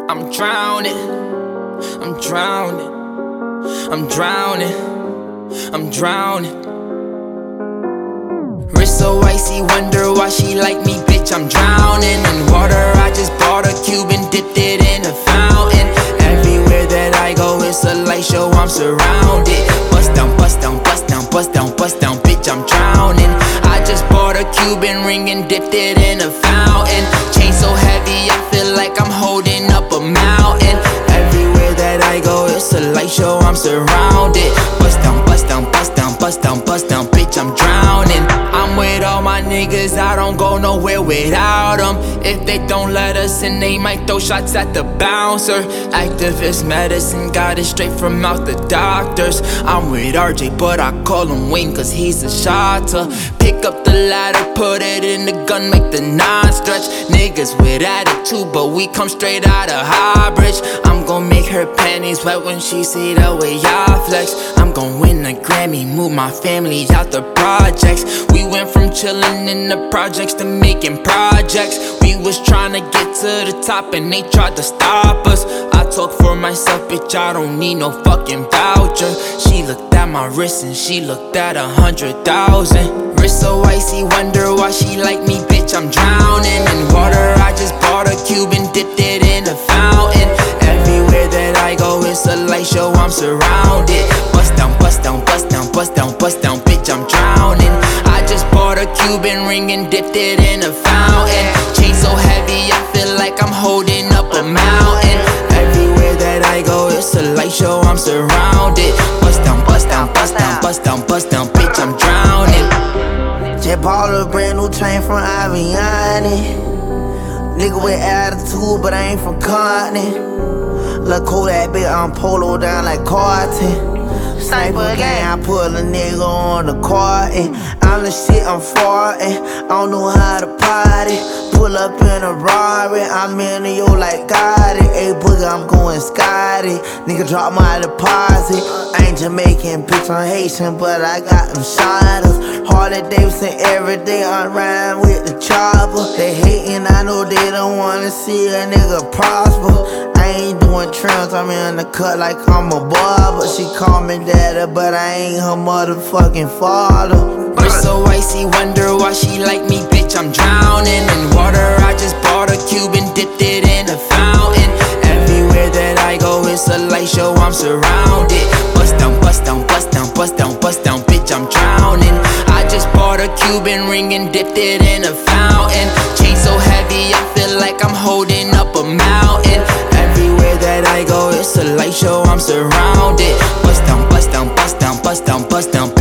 I'm drowning, I'm drowning, I'm drowning, I'm drowning. Wrist so icy, wonder why she like me, bitch, I'm drowning in water. I just bought a cube and dipped it in a fountain. Everywhere that I go, it's a light show, I'm surrounded. Bust down, bust down, bust down, bust down, bust down, bitch, I'm drowning. I just bought a Cuban ring and dipped it in a fountain. Chain so heavy, I feel like I'm holding up a mountain. Everywhere that I go, it's a light show, I'm surrounded. Bust down, bust down, bust down, bust down, bust down, bitch, I'm drowning. I'm with all my niggas, I don't go nowhere without them. If they don't let us in, they might throw shots at the bouncer. Activist medicine, got it straight from out the doctors. I'm with RJ, but I call him Wayne cause he's a shotter. Pick up the ladder, put it in the gun, make the nine stretch. Niggas with attitude, but we come straight out of Highbridge. I'm gon' make her panties wet when she see the way I flex. I'm gon' win a Grammy, move my family out the projects. We went from chillin' in the projects to making projects. We was tryna get to the top and they tried to stop us. I talk for myself, bitch, I don't need no fucking voucher. She looked at my wrist and she looked at 100,000. Wrist so icy, wonder why she like me, bitch, I'm drowning in water. I just bought a cube and dipped it in a fountain. Everywhere that I go, it's a light show, I'm surrounded. Bust down, bust down, bust down, bust down, bust down, bitch, I'm drowning. I just bought a Cuban ring and dipped it in a fountain. Chain so heavy, I feel like I'm holding up a mountain. Everywhere that I go, it's a light show, I'm surrounded. Bust down, bust down, bust down, bust down, bust down, bitch, I'm drowning. Just bought a brand new chain from Aviani. Nigga with attitude, but I ain't from Compton. Look cool that bitch, I'm polo down like Carton. Sniper gang, I put a nigga on the carton. I'm the shit, I'm farting. I don't know how to party. Pull up in a Rari, I'm in the yo like Gotti. Hey boogie, I'm going Scotty. Nigga drop my deposit. I ain't Jamaican, bitch, I'm Haitian, but I got them shotters. Harley Davidson every day, I ride with the chopper. They hating, I know they don't wanna see a nigga prosper. I ain't doing trims, I'm in the cut like I'm a barber. She call me daddy, but I ain't her motherfucking father. Wrist so icy, wonder why she like me, bitch, I'm drowning in water. I just bought a cube and dipped it in a fountain. Everywhere that I go, it's a light show, I'm surrounded. Bust down, bust down, bust down, bust down, bust down, bitch, I'm drowning. I just bought a Cuban ring and dipped it in a fountain. Chain so heavy, I feel like I'm holding up a mountain. Everywhere that I go, it's a light show, I'm surrounded. Bust down, bust down, bust down, bust down, bust down.